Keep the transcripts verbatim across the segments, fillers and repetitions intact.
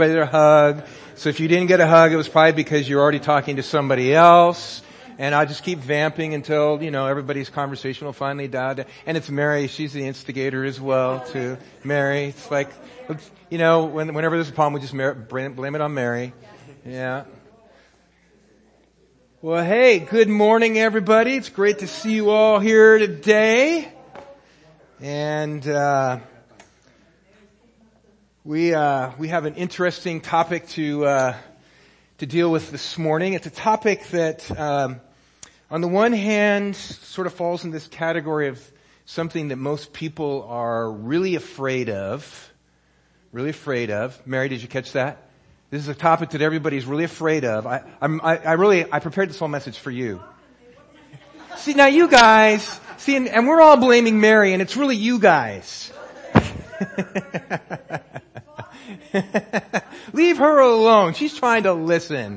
everybody a hug. So if you didn't get a hug, it was probably because you're already talking to somebody else. And I'll just keep vamping until, you know, everybody's conversation will finally die down. And it's Mary. She's the instigator as well, too. Mary. It's like, you know, when, whenever there's a problem, we just blame it on Mary. Yeah. Well, hey, good morning, everybody. It's great to see you all here today. And, uh, we, uh, we have an interesting topic to, uh, to deal with this morning. It's a topic that, um, on the one hand, sort of falls in this category of something that most people are really afraid of. Really afraid of. Mary, did you catch that? This is a topic that everybody's really afraid of. I, I'm, I, I really, I prepared this whole message for you. See, now you guys, see, and, and we're all blaming Mary, and it's really you guys. Leave her alone. She's trying to listen.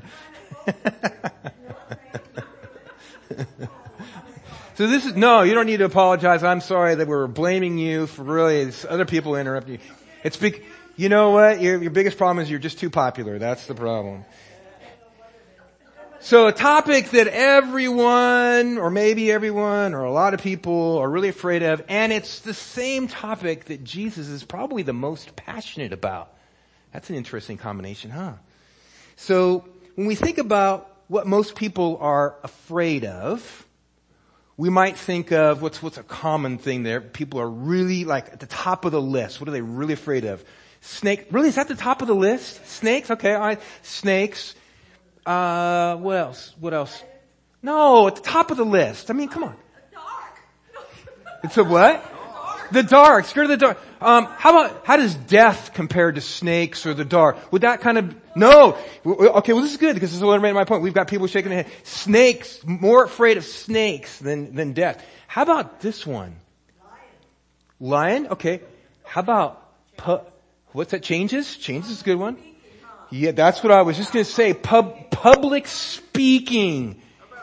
So this is, no, you don't need to apologize. I'm sorry that we're blaming you for really, it's other people interrupting you. It's big, you know what? Your, your biggest problem is you're just too popular. That's the problem. So a topic that everyone, or maybe everyone, or a lot of people are really afraid of, and it's the same topic that Jesus is probably the most passionate about. That's an interesting combination, huh? So when we think about what most people are afraid of, we might think of what's what's a common thing there. People are really like at the top of the list. What are they really afraid of? Snake. Really? Is that the top of the list? Snakes? Okay, all right. Snakes. Uh, what else? What else? No, at the top of the list. I mean, come on. The dark. It's a what? The dark. Scared of the dark. Um, how about, how does death compare to snakes or the dark? Would that kind of, no. Okay, well this is good because this is what I made my point. We've got people shaking their head. Snakes, more afraid of snakes than, than death. How about this one? Lion. Lion? Okay. How about, pu- what's that? Changes? Changes is a good one. Yeah, that's what I was just going to say. Pub, public speaking.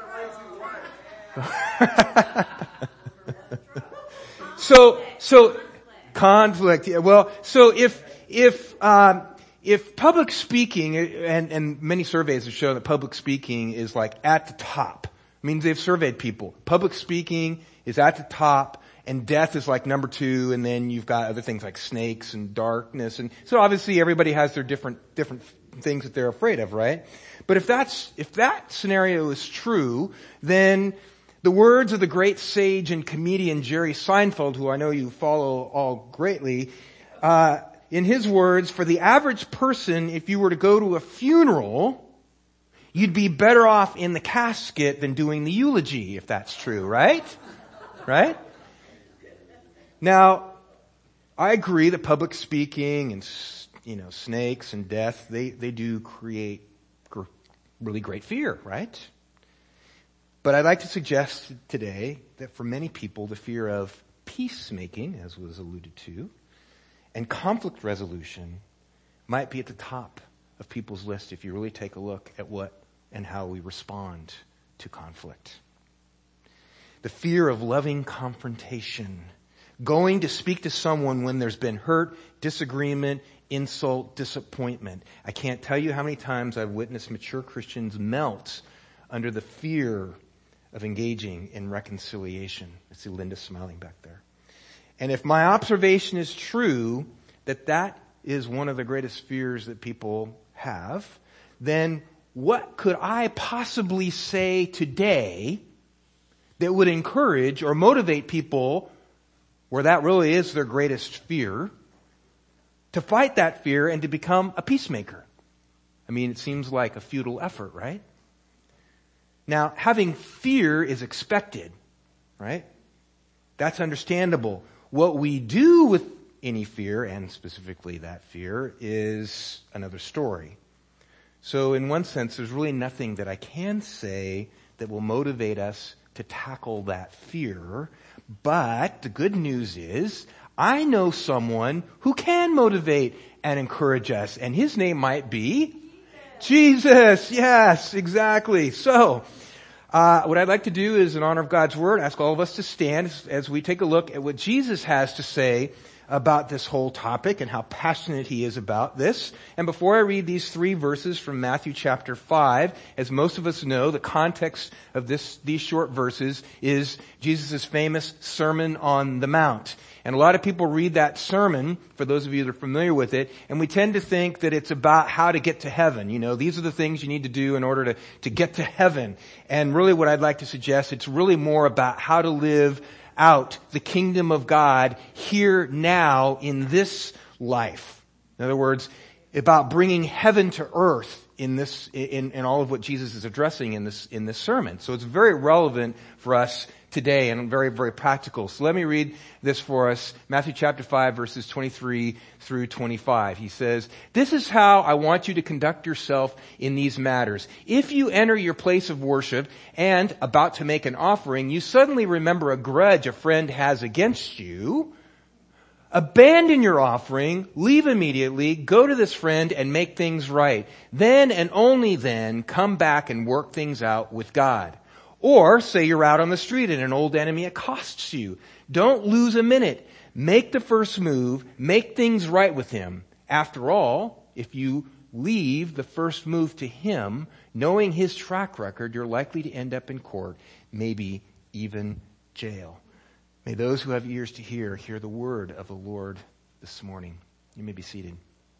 So, so, conflict. Yeah, well, so if, if, um, if public speaking, and, and many surveys have shown that public speaking is like at the top. I mean, they've surveyed people. Public speaking is at the top, and death is like number two, and then you've got other things like snakes and darkness. And so obviously everybody has their different, different things that they're afraid of, right? But if that's, if that scenario is true, then the words of the great sage and comedian Jerry Seinfeld, who I know you follow all greatly, uh, in his words, for the average person, if you were to go to a funeral, you'd be better off in the casket than doing the eulogy, if that's true, right? Right? Now, I agree that public speaking and, you know, snakes and death, they, they do create gr- really great fear, right? But I'd like to suggest today that for many people, the fear of peacemaking, as was alluded to, and conflict resolution might be at the top of people's list if you really take a look at what and how we respond to conflict. The fear of loving confrontation, going to speak to someone when there's been hurt, disagreement, insult, disappointment. I can't tell you how many times I've witnessed mature Christians melt under the fear of engaging in reconciliation. I see Linda smiling back there. And if my observation is true, that that is one of the greatest fears that people have, then what could I possibly say today that would encourage or motivate people, where that really is their greatest fear, to fight that fear and to become a peacemaker? I mean, it seems like a futile effort, right? Now, having fear is expected, right? That's understandable. What we do with any fear, and specifically that fear, is another story. So in one sense, there's really nothing that I can say that will motivate us to tackle that fear. But the good news is, I know someone who can motivate and encourage us, and his name might be Jesus. Yes, exactly. So, uh, what I'd like to do is, in honor of God's Word, ask all of us to stand as, as we take a look at what Jesus has to say about this whole topic and how passionate he is about this. And before I read these three verses from Matthew chapter five, as most of us know, the context of this, these short verses is Jesus' famous Sermon on the Mount. And a lot of people read that sermon, for those of you that are familiar with it, and we tend to think that it's about how to get to heaven. You know, these are the things you need to do in order to, to get to heaven. And really what I'd like to suggest, it's really more about how to live out the kingdom of God here now in this life. In other words, about bringing heaven to earth in this, in, in all of what Jesus is addressing in this, in this sermon. So it's very relevant for us today and very, very practical. So let me read this for us. Matthew chapter five, verses twenty-three through twenty-five. He says, "This is how I want you to conduct yourself in these matters. If you enter your place of worship and about to make an offering, you suddenly remember a grudge a friend has against you. Abandon your offering, leave immediately, go to this friend and make things right. Then and only then come back and work things out with God. Or say you're out on the street and an old enemy accosts you. Don't lose a minute. Make the first move. Make things right with him. After all, if you leave the first move to him, knowing his track record, you're likely to end up in court, maybe even jail." May those who have ears to hear, hear the word of the Lord this morning. You may be seated.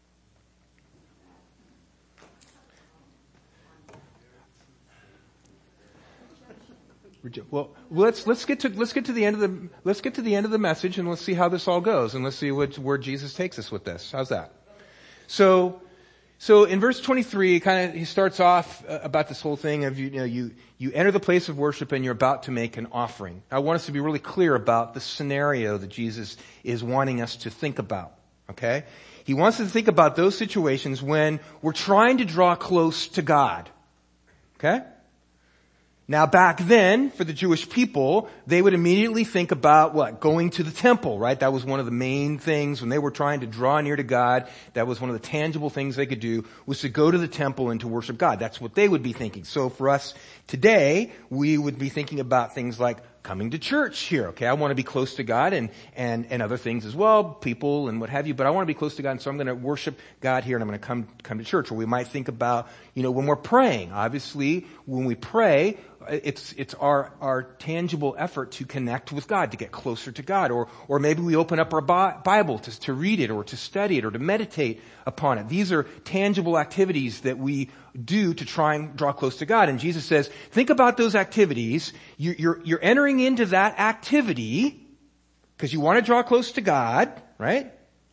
Well, let's let's get to let's get to the end of the let's get to the end of the message and let's see how this all goes and let's see what, where Jesus takes us with this. How's that? So, so in verse twenty-three, kind of he starts off about this whole thing of you, you know you you enter the place of worship and you're about to make an offering. I want us to be really clear about the scenario that Jesus is wanting us to think about. Okay, he wants us to think about those situations when we're trying to draw close to God. Okay. Now back then, for the Jewish people, they would immediately think about what? Going to the temple, right? That was one of the main things when they were trying to draw near to God. That was one of the tangible things they could do, was to go to the temple and to worship God. That's what they would be thinking. So for us today, we would be thinking about things like coming to church here, okay? I want to be close to God and, and, and other things as well, people and what have you, but I want to be close to God, and so I'm going to worship God here and I'm going to come, come to church. Or we might think about, you know, when we're praying. Obviously, when we pray, it's, it's our, our tangible effort to connect with God, to get closer to God. Or, or maybe we open up our Bible to, to read it or to study it or to meditate upon it. These are tangible activities that we do to try and draw close to God. And Jesus says, think about those activities. You're, you're, you're entering into that activity because you want to draw close to God, right?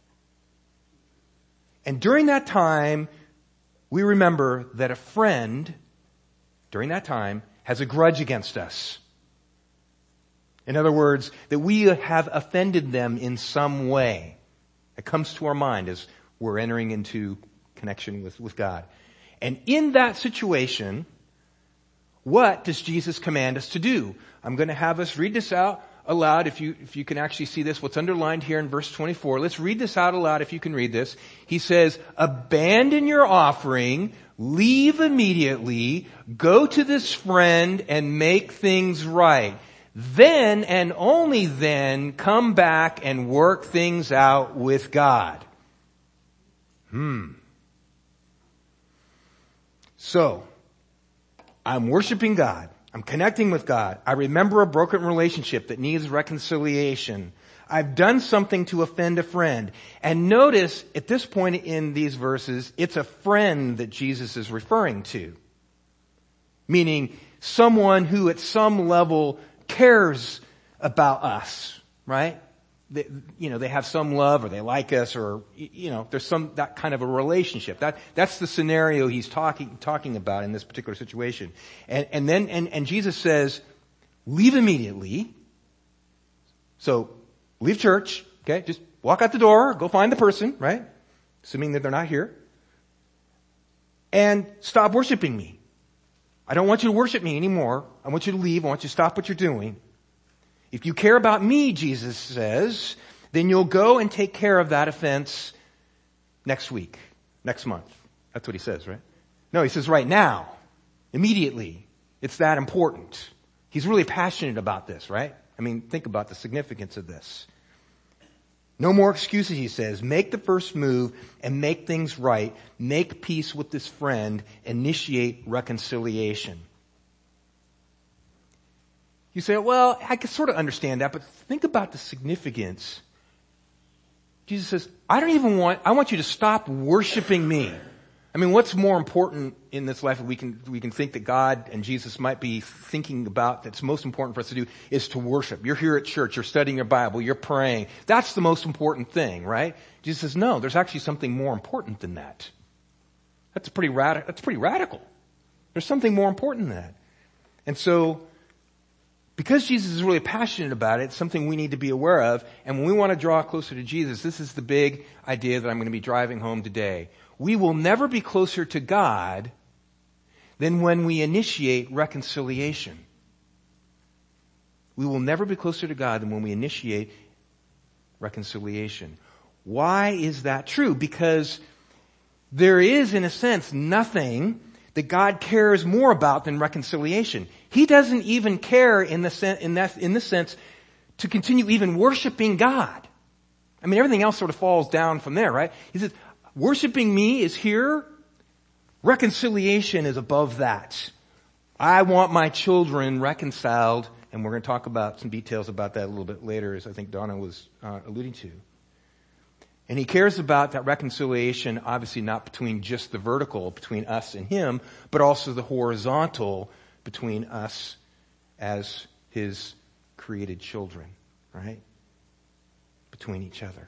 And during that time, we remember that a friend, during that time, has a grudge against us. In other words, that we have offended them in some way. It comes to our mind as we're entering into connection with, with God. And in that situation, what does Jesus command us to do? I'm going to have us read this out aloud. If you, if you can actually see this, what's underlined here in verse twenty-four. Let's read this out aloud if you can read this. He says, abandon your offering, leave immediately, go to this friend and make things right. Then and only then come back and work things out with God. Hmm. So, I'm worshiping God. I'm connecting with God. I remember a broken relationship that needs reconciliation. I've done something to offend a friend. And notice, at this point in these verses, it's a friend that Jesus is referring to. Meaning, someone who at some level cares about us, right? They, you know, they have some love or they like us or, you know, there's some, that kind of a relationship. That, that's the scenario he's talking, talking about in this particular situation. And, and then, and, and Jesus says, leave immediately. So, leave church, okay? Just walk out the door, go find the person, right? Assuming that they're not here. And stop worshiping me. I don't want you to worship me anymore. I want you to leave. I want you to stop what you're doing. If you care about me, Jesus says, then you'll go and take care of that offense next week, next month. That's what he says, right? No, he says right now, immediately. It's that important. He's really passionate about this, right? I mean, think about the significance of this. No more excuses, he says. Make the first move and make things right. Make peace with this friend. Initiate reconciliation. You say, well, I can sort of understand that, but think about the significance. Jesus says, I don't even want, I want you to stop worshiping me. I mean, what's more important in this life that we can, we can think that God and Jesus might be thinking about that's most important for us to do is to worship. You're here at church, you're studying your Bible, you're praying. That's the most important thing, right? Jesus says, no, there's actually something more important than that. That's pretty radical, that's pretty radical. There's something more important than that. And so, because Jesus is really passionate about it, it's something we need to be aware of. And when we want to draw closer to Jesus, this is the big idea that I'm going to be driving home today. We will never be closer to God than when we initiate reconciliation. We will never be closer to God than when we initiate reconciliation. Why is that true? Because there is, in a sense, nothing that God cares more about than reconciliation. He doesn't even care in the sen- in that in the sense to continue even worshiping God. I mean, everything else sort of falls down from there, right? He says, worshiping me is here. Reconciliation is above that. I want my children reconciled, and we're going to talk about some details about that a little bit later, as I think Donna was uh, alluding to. And he cares about that reconciliation, obviously not between just the vertical, between us and him, but also the horizontal between us as his created children, right? Between each other.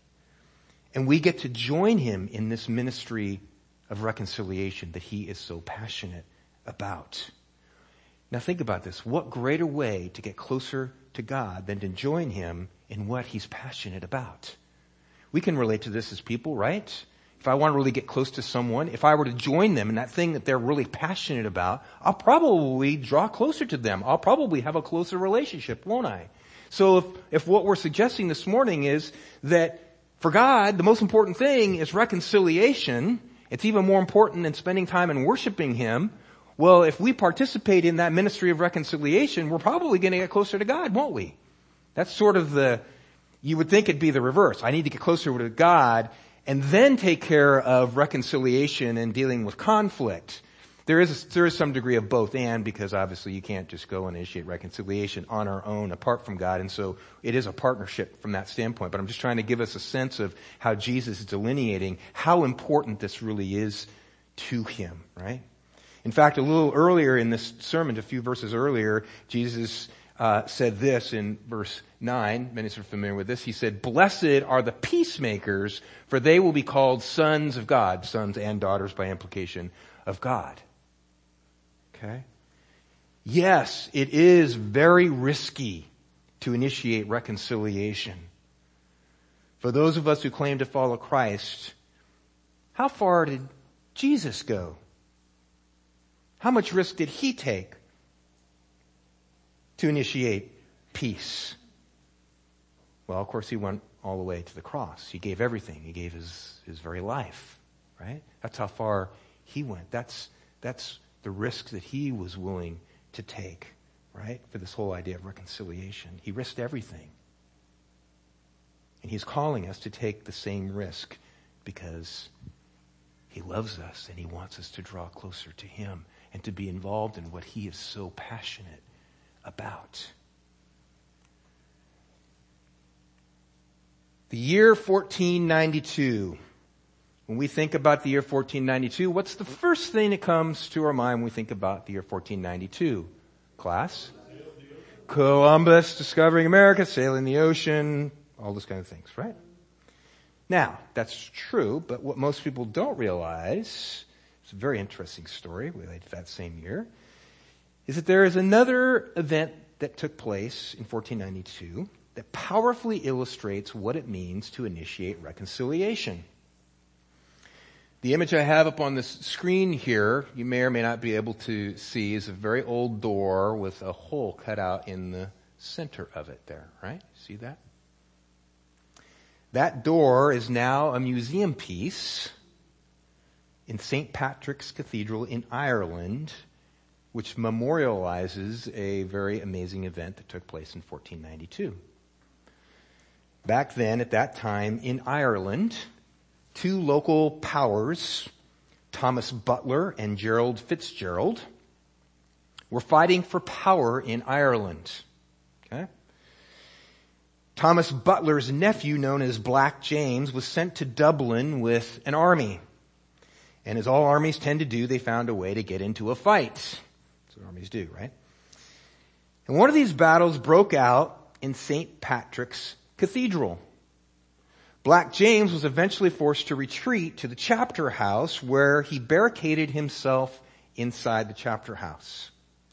And we get to join him in this ministry of reconciliation that he is so passionate about. Now think about this. What greater way to get closer to God than to join him in what he's passionate about? We can relate to this as people, right? If I want to really get close to someone, if I were to join them in that thing that they're really passionate about, I'll probably draw closer to them. I'll probably have a closer relationship, won't I? So if, if what we're suggesting this morning is that for God, the most important thing is reconciliation, it's even more important than spending time and worshiping him. Well, if we participate in that ministry of reconciliation, we're probably going to get closer to God, won't we? That's sort of the, you would think it'd be the reverse. I need to get closer to God and then take care of reconciliation and dealing with conflict. There is, there is some degree of both and, because obviously you can't just go and initiate reconciliation on our own apart from God. And so it is a partnership from that standpoint. But I'm just trying to give us a sense of how Jesus is delineating how important this really is to him, right? In fact, a little earlier in this sermon, a few verses earlier, Jesus uh, said this in verse nine. Many are familiar with this. He said, "Blessed are the peacemakers, for they will be called sons of God," sons and daughters by implication of God. Okay? Yes, it is very risky to initiate reconciliation. For those of us who claim to follow Christ, how far did Jesus go? How much risk did he take to initiate peace? Well, of course, he went all the way to the cross. He gave everything. He gave his, his very life, right? That's how far he went. That's, that's the risk that he was willing to take, right? For this whole idea of reconciliation. He risked everything. And he's calling us to take the same risk because he loves us and he wants us to draw closer to him and to be involved in what he is so passionate about. The year fourteen ninety-two. When we think about the year fourteen ninety-two, what's the first thing that comes to our mind when we think about the year fourteen ninety-two? Class? Columbus discovering America, sailing the ocean, all those kind of things, right? Now, that's true, but what most people don't realize, it's a very interesting story related to that same year, is that there is another event that took place in fourteen ninety-two that powerfully illustrates what it means to initiate reconciliation. The image I have up on the screen here, you may or may not be able to see, is a very old door with a hole cut out in the center of it there, right? See that? That door is now a museum piece in Saint Patrick's Cathedral in Ireland, which memorializes a very amazing event that took place in fourteen ninety-two. back then at that time in Ireland, two local powers, Thomas Butler and Gerald Fitzgerald, were fighting for power in Ireland. Okay? Thomas Butler's nephew, known as Black James, was sent to Dublin with an army. And as all armies tend to do, they found a way to get into a fight. That's what armies do, right? And one of these battles broke out in Saint Patrick's Cathedral. Black James was eventually forced to retreat to the chapter house, where he barricaded himself inside the chapter house.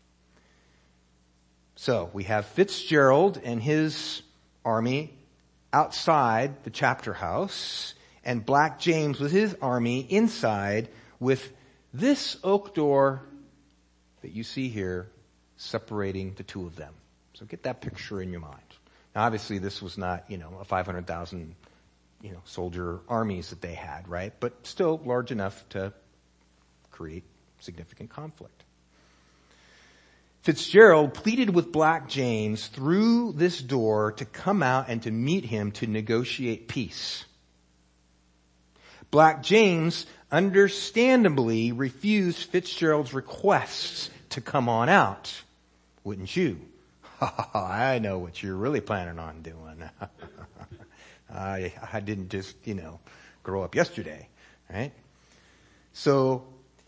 So we have Fitzgerald and his army outside the chapter house, and Black James with his army inside, with this oak door that you see here separating the two of them. So get that picture in your mind. Now obviously this was not, you know, a five hundred thousand, you know, soldier armies that they had, right? But still large enough to create significant conflict. Fitzgerald pleaded with Black James through this door to come out and to meet him to negotiate peace. Black James understandably refused Fitzgerald's requests to come on out. Wouldn't you? I know what you're really planning on doing. I, I didn't just, you know, grow up yesterday, right? So,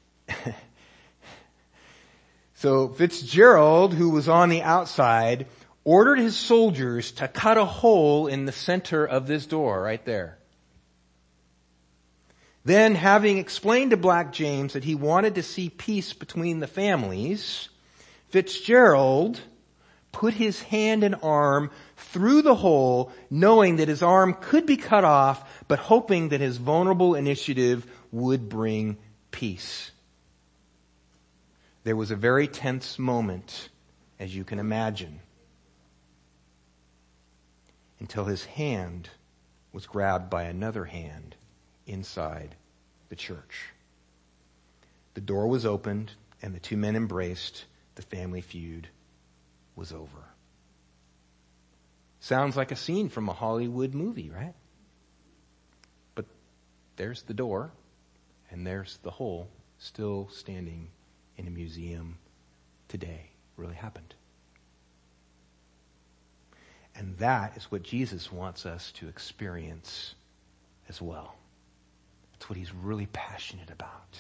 so Fitzgerald, who was on the outside, ordered his soldiers to cut a hole in the center of this door right there. Then, having explained to Black James that he wanted to see peace between the families, Fitzgerald put his hand and arm through the hole, knowing that his arm could be cut off, but hoping that his vulnerable initiative would bring peace. There was a very tense moment, as you can imagine, until his hand was grabbed by another hand inside the church. The door was opened and the two men embraced. The family feud was over. Sounds like a scene from a Hollywood movie, right? But there's the door and there's the hole still standing in a museum today. It really happened. And that is what Jesus wants us to experience as well. That's what he's really passionate about.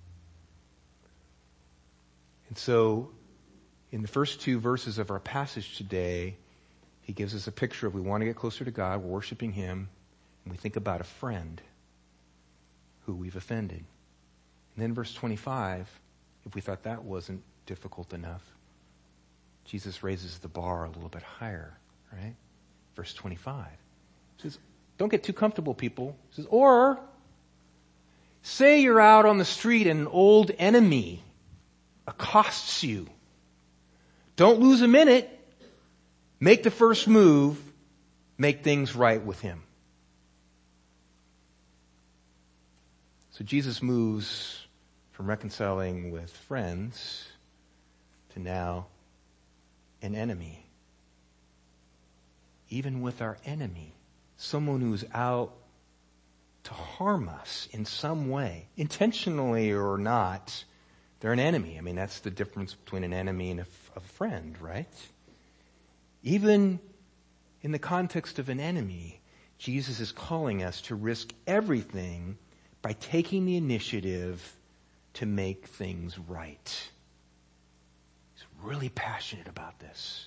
And so, in the first two verses of our passage today, he gives us a picture of we want to get closer to God, we're worshiping him, and we think about a friend who we've offended. And then verse twenty-five, if we thought that wasn't difficult enough, Jesus raises the bar a little bit higher, right? Verse twenty-five. He says, don't get too comfortable, people. He says, or say you're out on the street and an old enemy accosts you. Don't lose a minute. Make the first move. Make things right with him. So Jesus moves from reconciling with friends to now an enemy. Even with our enemy, someone who's out to harm us in some way, intentionally or not, they're an enemy. I mean, that's the difference between an enemy and a, a friend, right? Even in the context of an enemy, Jesus is calling us to risk everything by taking the initiative to make things right. He's really passionate about this.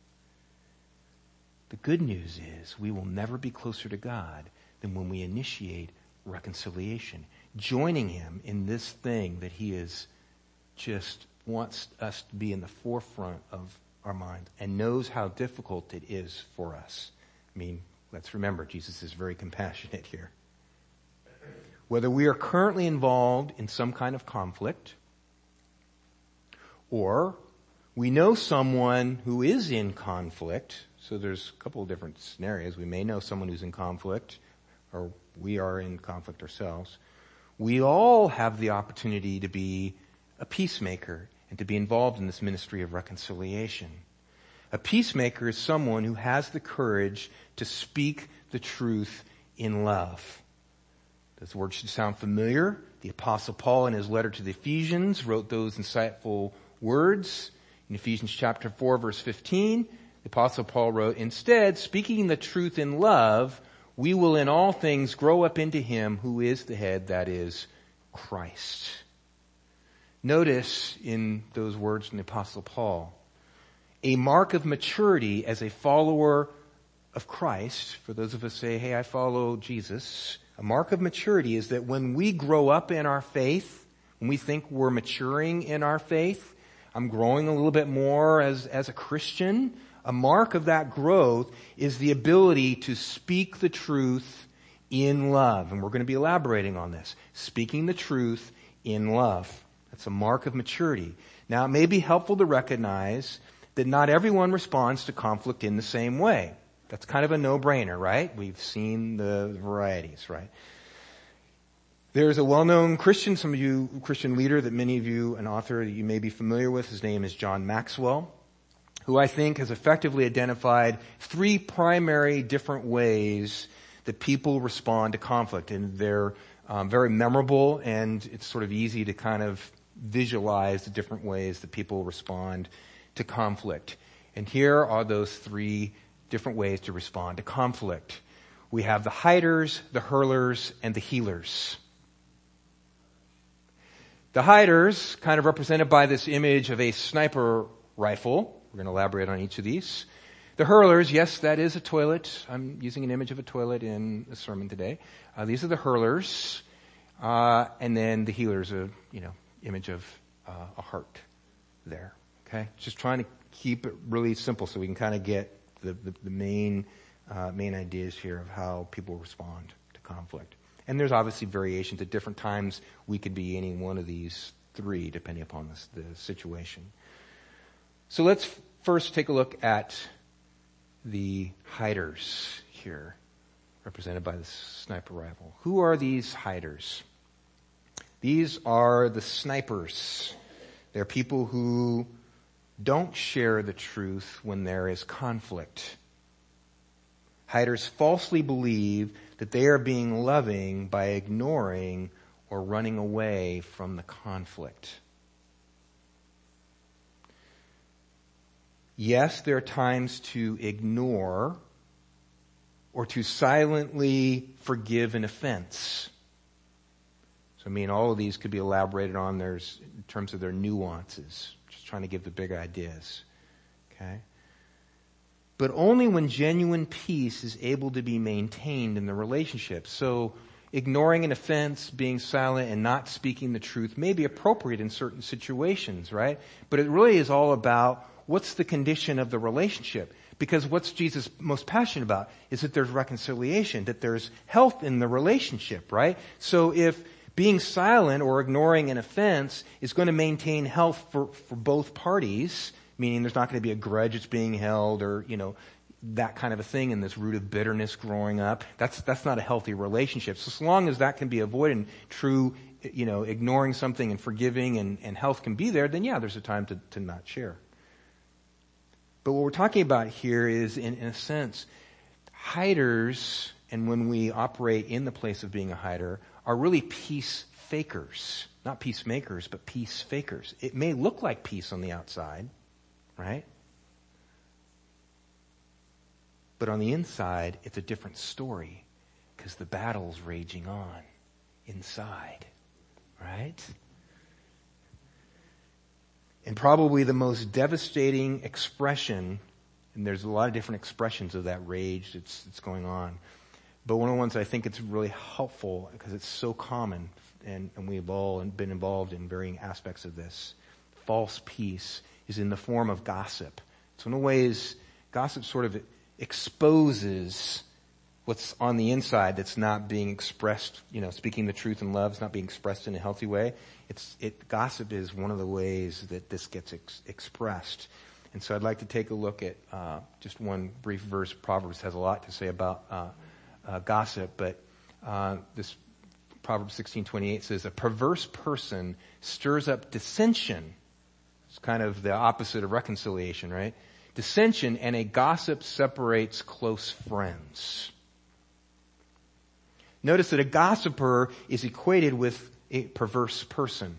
The good news is we will never be closer to God than when we initiate reconciliation, joining him in this thing that he is just wants us to be in the forefront of our mind and knows how difficult it is for us. I mean, let's remember, Jesus is very compassionate here. Whether we are currently involved in some kind of conflict, or we know someone who is in conflict, so there's a couple of different scenarios. We may know someone who's in conflict, or we are in conflict ourselves. We all have the opportunity to be a peacemaker and to be involved in this ministry of reconciliation. A peacemaker is someone who has the courage to speak the truth in love. Those words should sound familiar. The Apostle Paul in his letter to the Ephesians wrote those insightful words. In Ephesians chapter four, verse fifteen, the Apostle Paul wrote, "Instead, speaking the truth in love, we will in all things grow up into him who is the head, that is, Christ." Notice in those words from the Apostle Paul, a mark of maturity as a follower of Christ, for those of us who say, hey, I follow Jesus, a mark of maturity is that when we grow up in our faith, when we think we're maturing in our faith, I'm growing a little bit more as, as a Christian, a mark of that growth is the ability to speak the truth in love. And we're going to be elaborating on this. Speaking the truth in love. That's a mark of maturity. Now, it may be helpful to recognize that not everyone responds to conflict in the same way. That's kind of a no-brainer, right? We've seen the varieties, right? There's a well-known Christian, some of you, Christian leader that many of you, an author that you may be familiar with. His name is John Maxwell, who I think has effectively identified three primary different ways that people respond to conflict. And they're um, very memorable, and it's sort of easy to kind of visualize the different ways that people respond to conflict. And here are those three different ways to respond to conflict. We have the hiders, the hurlers, and the healers. The hiders, kind of represented by this image of a sniper rifle. We're going to elaborate on each of these. The hurlers, yes, that is a toilet. I'm using an image of a toilet in the sermon today. Uh, these are the hurlers. Uh, and then the healers, a, you know, image of uh, a heart there. Okay? Just trying to keep it really simple so we can kind of get the, the, the main, uh, main ideas here of how people respond to conflict. And there's obviously variations. At different times, we could be any one of these three, depending upon the, the situation. So let's f- first take a look at the hiders here, represented by the sniper rifle. Who are these hiders? These are the snipers. They're people who don't share the truth when there is conflict. Hiders falsely believe that they are being loving by ignoring or running away from the conflict. Yes, there are times to ignore or to silently forgive an offense. So, I mean, all of these could be elaborated on there's, in terms of their nuances. Just trying to give the big ideas. Okay? But only when genuine peace is able to be maintained in the relationship. So ignoring an offense, being silent, and not speaking the truth may be appropriate in certain situations, right? But it really is all about what's the condition of the relationship. Because what's Jesus most passionate about is that there's reconciliation, that there's health in the relationship, right? So if being silent or ignoring an offense is going to maintain health for, for both parties, meaning there's not going to be a grudge that's being held or, you know, that kind of a thing and this root of bitterness growing up. That's, that's not a healthy relationship. So as long as that can be avoided and true, you know, ignoring something and forgiving and, and health can be there, then yeah, there's a time to, to not share. But what we're talking about here is, in, in a sense, hiders, and when we operate in the place of being a hider, are really peace fakers. Not peacemakers, but peace fakers. It may look like peace on the outside, right? But on the inside, it's a different story because the battle's raging on inside, right? And probably the most devastating expression, and there's a lot of different expressions of that rage that's, that's going on, but one of the ones I think it's really helpful because it's so common, and, and we've all been involved in varying aspects of this, false peace, is in the form of gossip. So in a ways, gossip sort of exposes what's on the inside that's not being expressed, you know, speaking the truth in love is not being expressed in a healthy way. It's, it, gossip is one of the ways that this gets ex- expressed. And so I'd like to take a look at, uh, just one brief verse. Proverbs has a lot to say about, uh, uh, gossip, but, uh, this Proverbs sixteen twenty-eight says, a perverse person stirs up dissension. It's kind of the opposite of reconciliation, right? Dissension, and a gossip separates close friends. Notice that a gossiper is equated with a perverse person.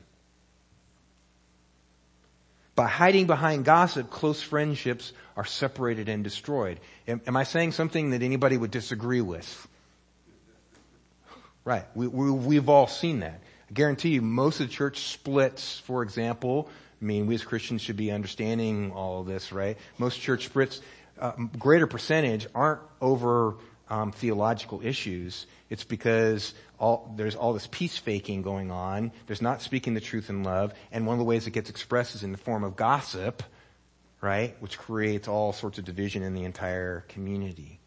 By hiding behind gossip, close friendships are separated and destroyed. Am, am I saying something that anybody would disagree with? Right. We, we, we've all seen that. I guarantee you most of the church splits, for example. I mean, we as Christians should be understanding all of this, right? Most church splits, uh, greater percentage aren't over um, theological issues. It's because all, there's all this peace faking going on. There's not speaking the truth in love. And one of the ways it gets expressed is in the form of gossip, right? Which creates all sorts of division in the entire community.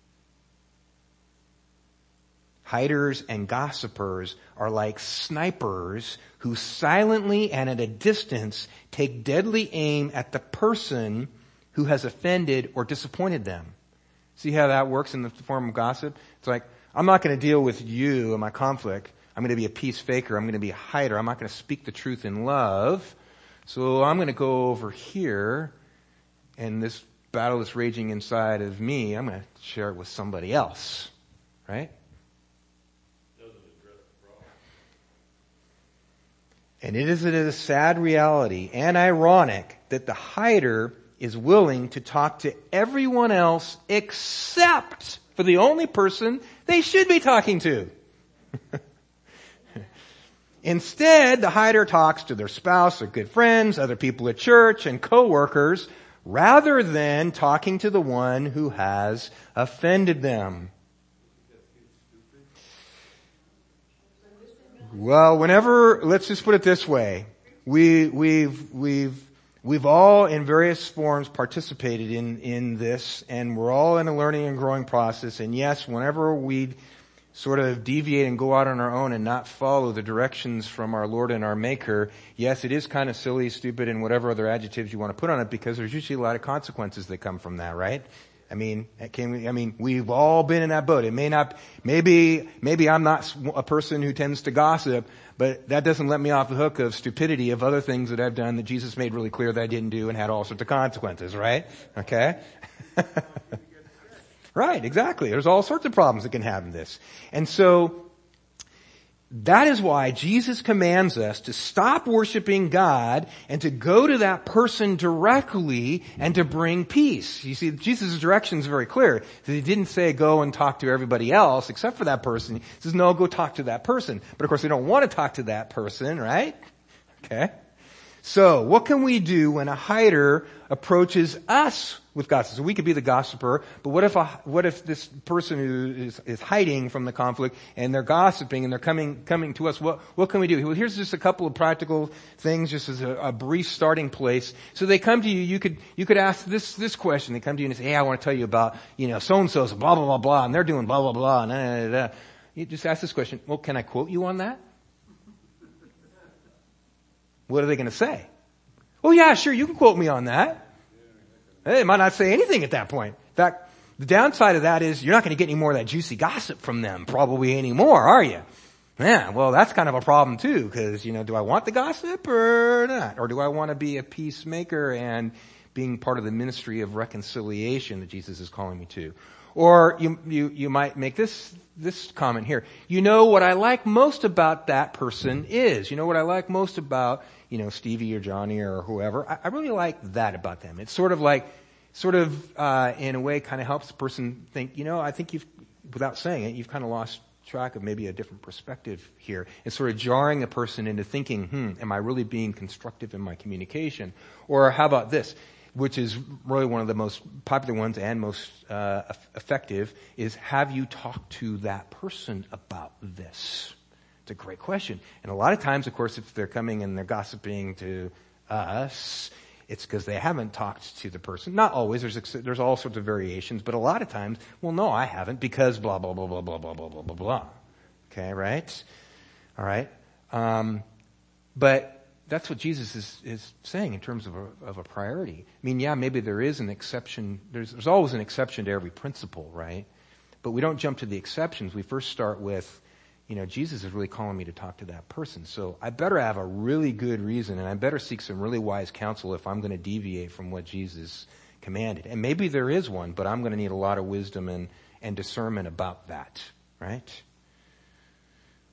Hiders and gossipers are like snipers who silently and at a distance take deadly aim at the person who has offended or disappointed them. See how that works in the form of gossip? It's like, I'm not going to deal with you and my conflict. I'm going to be a peace faker. I'm going to be a hider. I'm not going to speak the truth in love. So I'm going to go over here, and this battle that's raging inside of me, I'm going to share it with somebody else. Right? And it is a sad reality and ironic that the hider is willing to talk to everyone else except for the only person they should be talking to. Instead, the hider talks to their spouse, their good friends, other people at church, and coworkers, rather than talking to the one who has offended them. Well, whenever, let's just put it this way. We, we've, we've, we've all in various forms participated in, in this, and we're all in a learning and growing process. And yes, whenever we sort of deviate and go out on our own and not follow the directions from our Lord and our Maker, yes, it is kind of silly, stupid, and whatever other adjectives you want to put on it, because there's usually a lot of consequences that come from that, right? I mean, can, I mean, we've all been in that boat. It may not, maybe, maybe I'm not a person who tends to gossip, but that doesn't let me off the hook of stupidity of other things that I've done that Jesus made really clear that I didn't do and had all sorts of consequences, right? Okay? Right, exactly. There's all sorts of problems that can happen in this. And so, that is why Jesus commands us to stop worshiping God and to go to that person directly and to bring peace. You see, Jesus' direction is very clear. He didn't say go and talk to everybody else except for that person. He says, no, go talk to that person. But of course, we don't want to talk to that person, right? Okay. So, what can we do when a hider approaches us with gossip? So we could be the gossiper, but what if a, what if this person who is, is hiding from the conflict and they're gossiping and they're coming coming to us? What what can we do? Well, here's just a couple of practical things, just as a, a brief starting place. So they come to you. You could you could ask this this question. They come to you and say, "Hey, I want to tell you about you know so and so's blah blah blah blah, and they're doing blah blah blah." And da, da, da. You just ask this question. Well, can I quote you on that? What are they going to say? Oh yeah, sure, you can quote me on that. They might not say anything at that point. In fact, the downside of that is you're not going to get any more of that juicy gossip from them probably anymore, are you? Yeah, well, that's kind of a problem too, because, you know, do I want the gossip or not? Or do I want to be a peacemaker and being part of the ministry of reconciliation that Jesus is calling me to? Or you, you, you might make this, this comment here. You know what I like most about that person is. You know what I like most about, you know, Stevie or Johnny or whoever. I, I really like that about them. It's sort of like, sort of, uh, in a way kind of helps the person think, you know, I think you've, without saying it, you've kind of lost track of maybe a different perspective here. It's sort of jarring a person into thinking, hmm, am I really being constructive in my communication? Or how about this? Which is really one of the most popular ones and most uh, effective, is have you talked to that person about this? It's a great question. And a lot of times, of course, if they're coming and they're gossiping to us, it's because they haven't talked to the person. Not always. There's there's all sorts of variations, but a lot of times, well, no, I haven't because blah, blah, blah, blah, blah, blah, blah, blah, blah, blah. Okay, right? All right. Um, but that's what Jesus is, is saying in terms of a, of a priority. I mean, yeah, maybe there is an exception. There's, there's always an exception to every principle, right? But we don't jump to the exceptions. We first start with, you know, Jesus is really calling me to talk to that person. So I better have a really good reason, and I better seek some really wise counsel if I'm going to deviate from what Jesus commanded. And maybe there is one, but I'm going to need a lot of wisdom and, and discernment about that, right?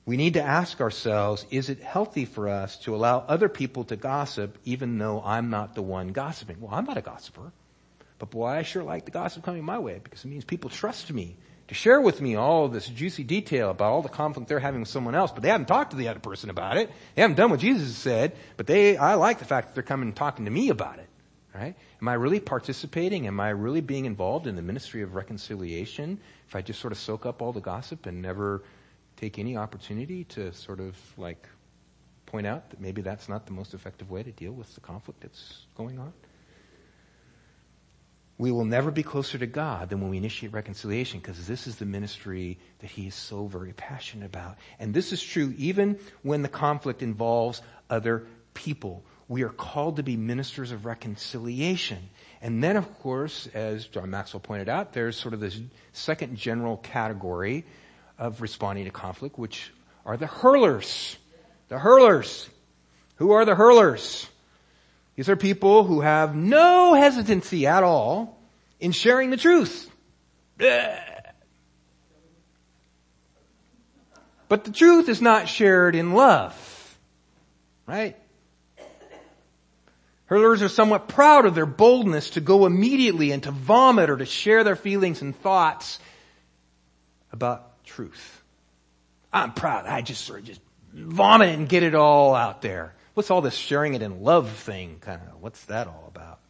We need to ask ourselves, is it healthy for us to allow other people to gossip even though I'm not the one gossiping? Well, I'm not a gossiper. But boy, I sure like the gossip coming my way because it means people trust me to share with me all of this juicy detail about all the conflict they're having with someone else, but they haven't talked to the other person about it. They haven't done what Jesus said, but they, I like the fact that they're coming and talking to me about it. Right? Am I really participating? Am I really being involved in the ministry of reconciliation if I just sort of soak up all the gossip and never take any opportunity to sort of like point out that maybe that's not the most effective way to deal with the conflict that's going on? We will never be closer to God than when we initiate reconciliation, because this is the ministry that he is so very passionate about. And this is true even when the conflict involves other people. We are called to be ministers of reconciliation. And then, of course, as John Maxwell pointed out, there's sort of this second general category of responding to conflict, which are the hurlers. The hurlers. Who are the hurlers? These are people who have no hesitancy at all in sharing the truth. But the truth is not shared in love. Right? Hurlers are somewhat proud of their boldness to go immediately and to vomit or to share their feelings and thoughts about truth. I'm proud. I just sort of just vomit and get it all out there. What's all this sharing it in love thing kind of? What's that all about?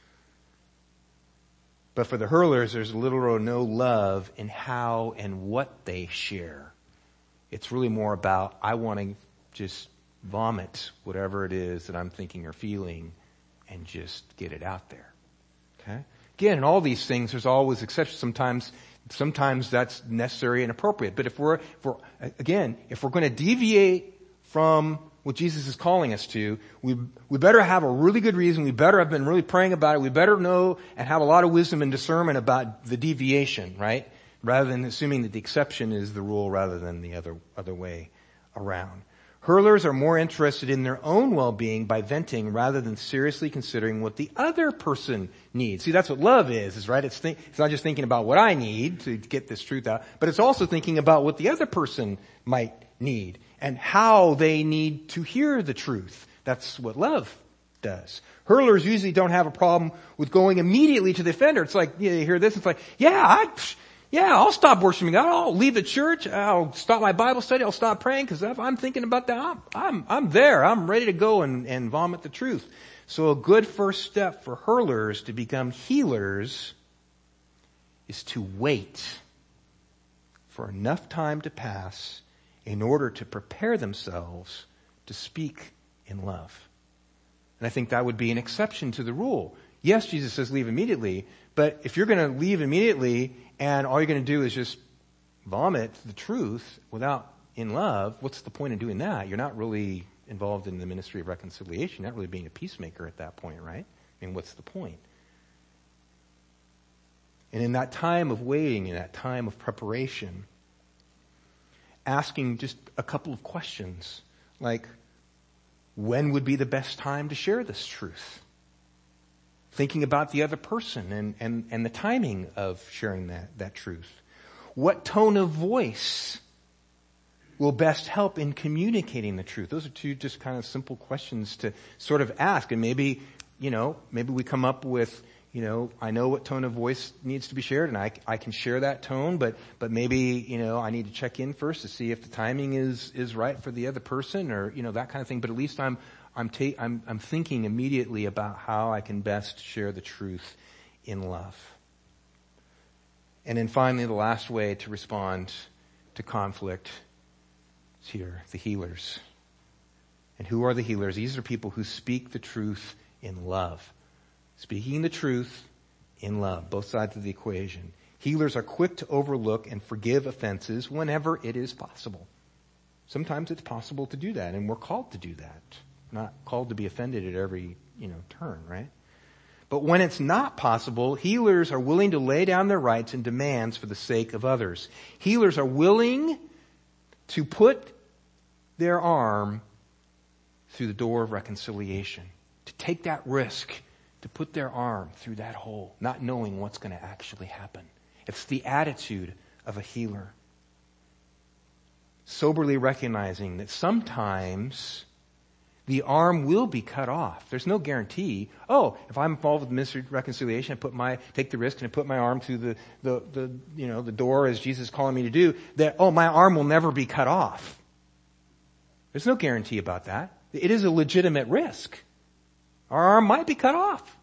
But for the hurlers, there's little or no love in how and what they share. It's really more about, I want to just vomit whatever it is that I'm thinking or feeling and just get it out there. Okay? Again, in all these things, there's always exceptions. Sometimes, sometimes that's necessary and appropriate. But if we're, if we're again, if we're going to deviate from what Jesus is calling us to, we, we better have a really good reason. We better have been really praying about it. We better know and have a lot of wisdom and discernment about the deviation, right? Rather than assuming that the exception is the rule rather than the other, other way around. Hurlers are more interested in their own well-being by venting rather than seriously considering what the other person needs. See, that's what love is, is right? It's, think, it's not just thinking about what I need to get this truth out, but it's also thinking about what the other person might need and how they need to hear the truth. That's what love does. Hurlers usually don't have a problem with going immediately to the offender. It's like, you hear this, it's like, yeah, I... Yeah, I'll stop worshiping God. I'll leave the church. I'll stop my Bible study. I'll stop praying because I'm thinking about that. I'm, I'm, I'm there. I'm ready to go and, and vomit the truth. So a good first step for hurlers to become healers is to wait for enough time to pass in order to prepare themselves to speak in love. And I think that would be an exception to the rule. Yes, Jesus says leave immediately, but if you're going to leave immediately and all you're going to do is just vomit the truth without in love, what's the point of doing that? You're not really involved in the ministry of reconciliation. You're not really being a peacemaker at that point, right? I mean, what's the point? And in that time of waiting, in that time of preparation, asking just a couple of questions like, when would be the best time to share this truth? Thinking about the other person and, and, and the timing of sharing that, that truth. What tone of voice will best help in communicating the truth? Those are two just kind of simple questions to sort of ask. And maybe, you know, maybe we come up with, you know, I know what tone of voice needs to be shared and I, I can share that tone, but, but maybe, you know, I need to check in first to see if the timing is, is right for the other person or, you know, that kind of thing. But at least I'm, I'm, ta- I'm, I'm thinking immediately about how I can best share the truth in love. And then finally, the last way to respond to conflict is here, the healers. And who are the healers? These are people who speak the truth in love. Speaking the truth in love, both sides of the equation. Healers are quick to overlook and forgive offenses whenever it is possible. Sometimes it's possible to do that, and we're called to do that. Not called to be offended at every, you know, turn, right? But when it's not possible, healers are willing to lay down their rights and demands for the sake of others. Healers are willing to put their arm through the door of reconciliation, to take that risk, to put their arm through that hole, not knowing what's going to actually happen. It's the attitude of a healer. soberly recognizing that sometimes the arm will be cut off. There's no guarantee. Oh, if I'm involved with ministry reconciliation, I put my, take the risk and I put my arm through the, the, the, you know, the door as Jesus is calling me to do, that, oh, my arm will never be cut off. There's no guarantee about that. It is a legitimate risk. Our arm might be cut off.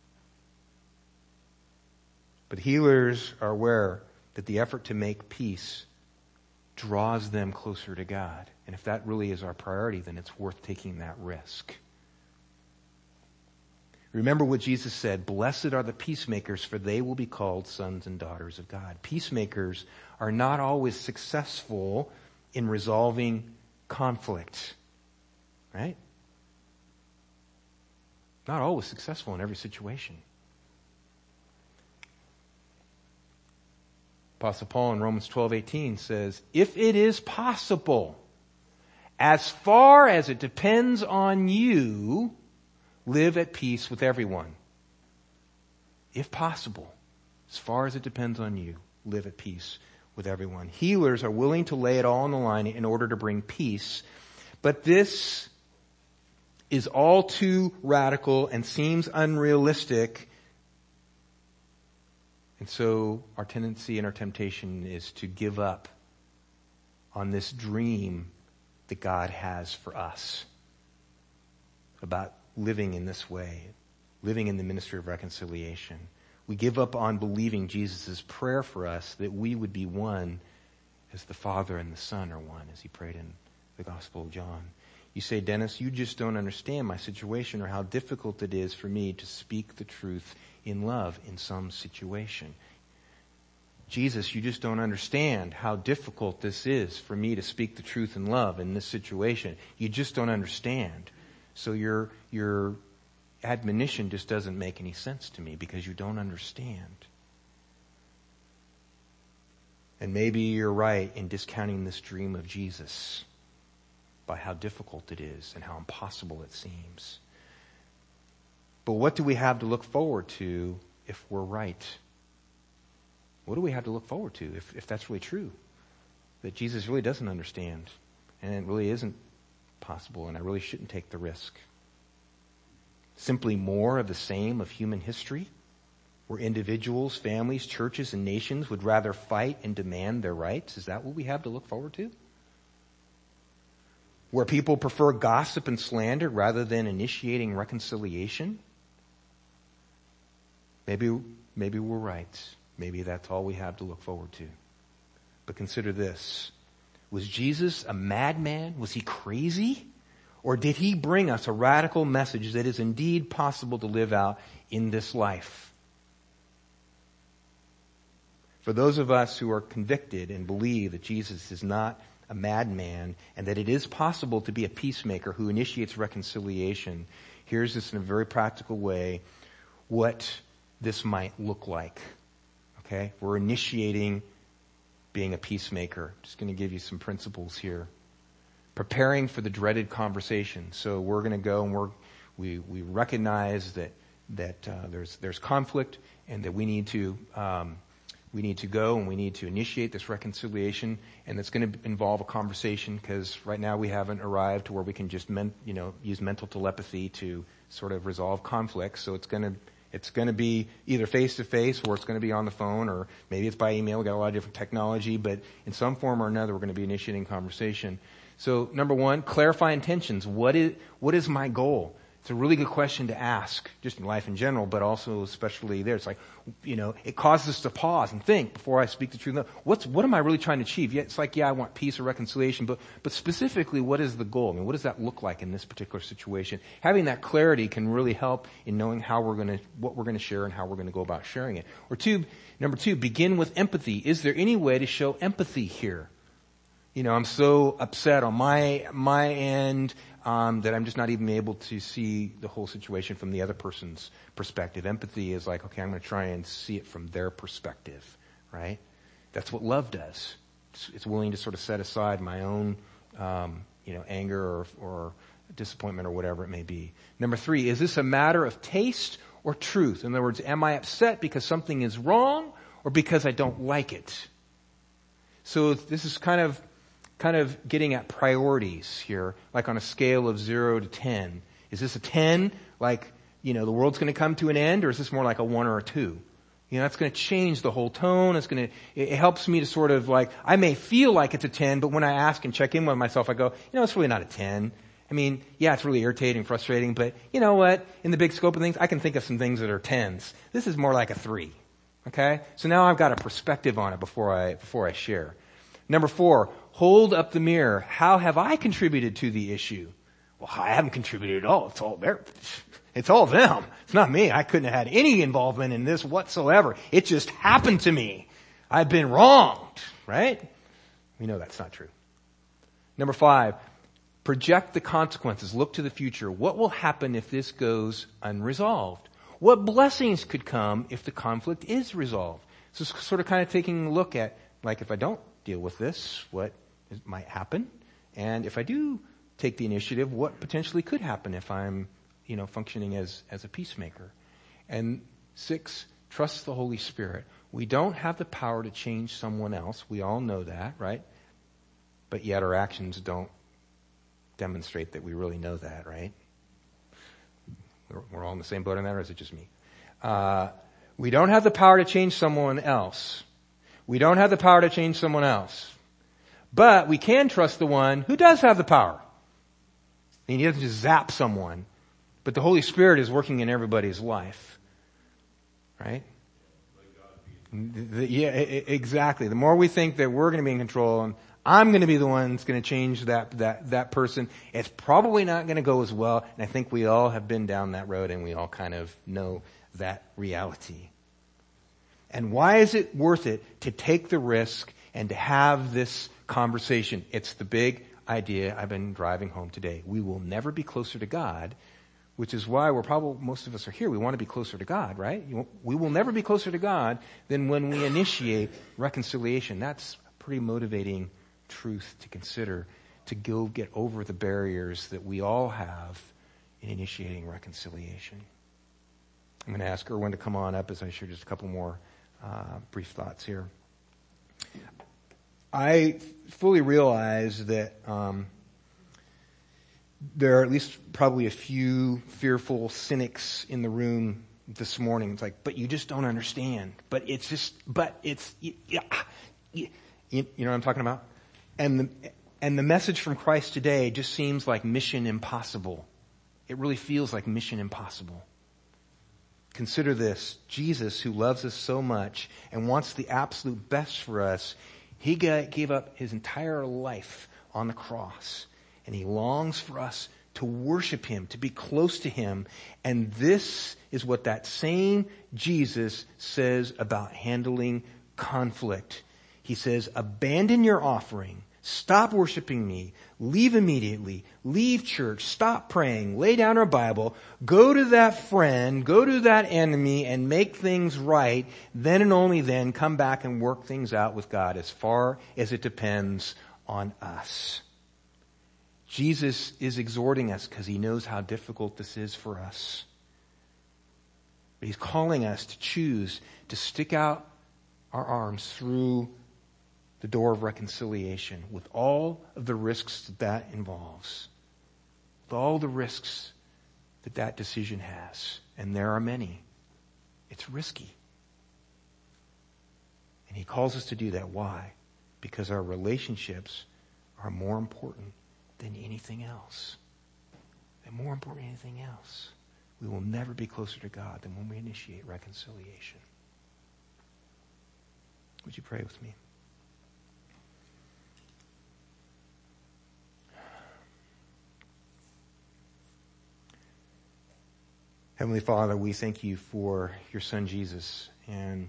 But healers are aware that the effort to make peace draws them closer to God. And if that really is our priority, then it's worth taking that risk. Remember what Jesus said, blessed are the peacemakers, for they will be called sons and daughters of God. Peacemakers are not always successful in resolving conflict, right? Not always successful in every situation. Apostle Paul in Romans twelve eighteen says, if it is possible, as far as it depends on you, live at peace with everyone. If possible, as far as it depends on you, live at peace with everyone. Healers are willing to lay it all on the line in order to bring peace, but this is all too radical and seems unrealistic. And so our tendency and our temptation is to give up on this dream that God has for us about living in this way, living in the ministry of reconciliation. We give up on believing Jesus' prayer for us that we would be one as the Father and the Son are one, as he prayed in the Gospel of John. You say, Dennis, you just don't understand my situation or how difficult it is for me to speak the truth in love in some situation. Jesus, you just don't understand how difficult this is for me to speak the truth in love in this situation. You just don't understand. So your, your admonition just doesn't make any sense to me because you don't understand. And maybe you're right in discounting this dream of Jesus by how difficult it is and how impossible it seems. But what do we have to look forward to if we're right? What do we have to look forward to if, if that's really true? That Jesus really doesn't understand and it really isn't possible and I really shouldn't take the risk. Simply more of the same of human history, where individuals, families, churches, and nations would rather fight and demand their rights? Is that what we have to look forward to? Where people prefer gossip and slander rather than initiating reconciliation? Maybe, maybe we're right. Maybe that's all we have to look forward to. But consider this. Was Jesus a madman? Was he crazy? Or did he bring us a radical message that is indeed possible to live out in this life? For those of us who are convicted and believe that Jesus is not a madman and that it is possible to be a peacemaker who initiates reconciliation, here's this in a very practical way what this might look like. Okay? We're initiating being a peacemaker. Just going to give you some principles here. Preparing for the dreaded conversation. So we're going to go and we're, we we recognize that that uh, there's there's conflict and that we need to um, we need to go and we need to initiate this reconciliation, and it's going to involve a conversation because right now we haven't arrived to where we can just men, you know use mental telepathy to sort of resolve conflicts. So it's going to It's going to be either face-to-face or it's going to be on the phone or maybe it's by email. We've got a lot of different technology, but in some form or another, we're going to be initiating conversation. So number one, clarify intentions. What is, what is my goal? It's a really good question to ask, just in life in general, but also especially there. It's like, you know, it causes us to pause and think before I speak the truth. What's, what am I really trying to achieve? Yeah, it's like, yeah, I want peace or reconciliation, but, but specifically, what is the goal? I mean, what does that look like in this particular situation? Having that clarity can really help in knowing how we're going to, what we're going to share and how we're going to go about sharing it. Or two, number two, begin with empathy. Is there any way to show empathy here? You know, I'm so upset on my, my end, um, that I'm just not even able to see the whole situation from the other person's perspective. Empathy is like, okay, I'm going to try and see it from their perspective, right? That's what love does. It's, it's willing to sort of set aside my own, um, you know, anger or, or disappointment or whatever it may be. Number three, is this a matter of taste or truth? In other words, am I upset because something is wrong or because I don't like it? So this is kind of kind of getting at priorities here, like on a scale of zero to ten. Is this a ten, like, you know, the world's going to come to an end, or is this more like a one or a two? You know, that's going to change the whole tone. It's going to, it helps me to sort of like, I may feel like it's a ten, but when I ask and check in with myself, I go, you know, it's really not a ten. I mean, yeah, it's really irritating, frustrating, but you know what? In the big scope of things, I can think of some things that are tens. This is more like a three. Okay? So now I've got a perspective on it before I, before I share. Number four, hold up the mirror. How have I contributed to the issue? Well, I haven't contributed at all. It's all there. It's all them. It's not me. I couldn't have had any involvement in this whatsoever. It just happened to me. I've been wronged, right? We know that's not true. Number five, project the consequences. Look to the future. What will happen if this goes unresolved? What blessings could come if the conflict is resolved? So it's sort of kind of taking a look at, like, if I don't deal with this, what might happen? And if I do take the initiative, what potentially could happen if I'm, you know, functioning as, as a peacemaker? And six, trust the Holy Spirit. We don't have the power to change someone else. We all know that, right? But yet our actions don't demonstrate that we really know that, right? We're, we're all in the same boat on that, or is it just me? Uh, we don't have the power to change someone else. We don't have the power to change someone else. But we can trust the one who does have the power. And he doesn't just zap someone. But the Holy Spirit is working in everybody's life. Right? The, yeah, exactly. The more we think that we're going to be in control and I'm going to be the one that's going to change that, that, that person, it's probably not going to go as well. And I think we all have been down that road and we all kind of know that reality. And why is it worth it to take the risk and to have this conversation? It's the big idea I've been driving home today. We will never be closer to God, which is why we're probably, most of us are here. We want to be closer to God, right? We will never be closer to God than when we initiate reconciliation. That's a pretty motivating truth to consider, to go get over the barriers that we all have in initiating reconciliation. I'm going to ask Erwin to come on up as I share just a couple more uh, brief thoughts here. I fully realize that um, there are at least probably a few fearful cynics in the room this morning. It's like, but you just don't understand. But it's just, but it's, yeah, you, you know what I'm talking about? And the, and the message from Christ today just seems like mission impossible. It really feels like mission impossible. Consider this. Jesus, who loves us so much and wants the absolute best for us, he gave up his entire life on the cross. And he longs for us to worship him, to be close to him. And this is what that same Jesus says about handling conflict. He says, abandon your offering. Stop worshiping me. Leave immediately. Leave church. Stop praying. Lay down our Bible. Go to that friend. Go to that enemy and make things right. Then and only then come back and work things out with God as far as it depends on us. Jesus is exhorting us because he knows how difficult this is for us. But he's calling us to choose to stick out our arms through the door of reconciliation with all of the risks that that involves. With all the risks that that decision has. And there are many. It's risky. And he calls us to do that. Why? Because our relationships are more important than anything else. They're more important than anything else. We will never be closer to God than when we initiate reconciliation. Would you pray with me? Heavenly Father, we thank you for your Son Jesus and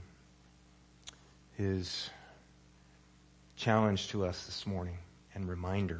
his challenge to us this morning and reminder.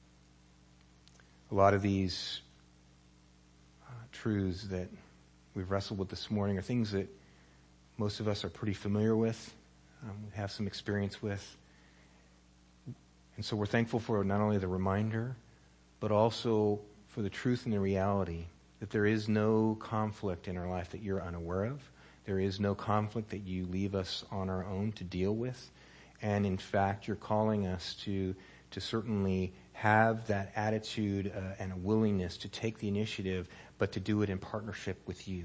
A lot of these uh, truths that we've wrestled with this morning are things that most of us are pretty familiar with, um, we have some experience with. And so we're thankful for not only the reminder, but also for the truth and the reality that there is no conflict in our life that you're unaware of. There is no conflict that you leave us on our own to deal with. And in fact, you're calling us to to certainly have that attitude uh, and a willingness to take the initiative, but to do it in partnership with you.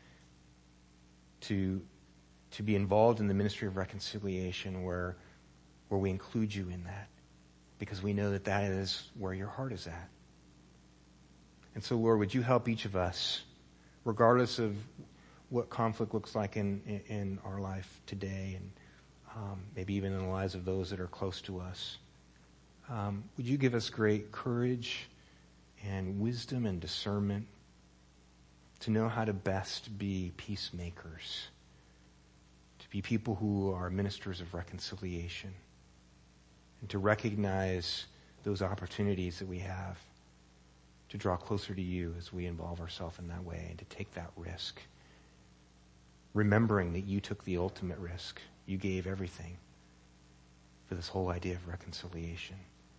To, to be involved in the ministry of reconciliation where, where we include you in that, because we know that that is where your heart is at. And so, Lord, would you help each of us, regardless of what conflict looks like in, in, in our life today, and um, maybe even in the lives of those that are close to us. Um, would you give us great courage and wisdom and discernment to know how to best be peacemakers, to be people who are ministers of reconciliation, and to recognize those opportunities that we have to draw closer to you as we involve ourselves in that way, and to take that risk, remembering that you took the ultimate risk. You gave everything for this whole idea of reconciliation.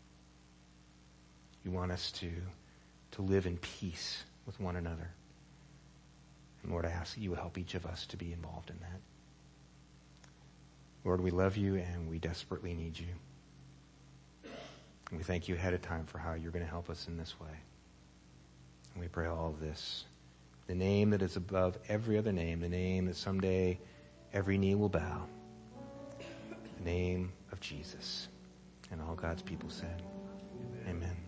You want us to, to live in peace with one another. And Lord, I ask that you would help each of us to be involved in that. Lord, we love you and we desperately need you. And we thank you ahead of time for how you're going to help us in this way. And we pray all of this. The name that is above every other name, the name that someday every knee will bow. The name of Jesus. And all God's people said, amen.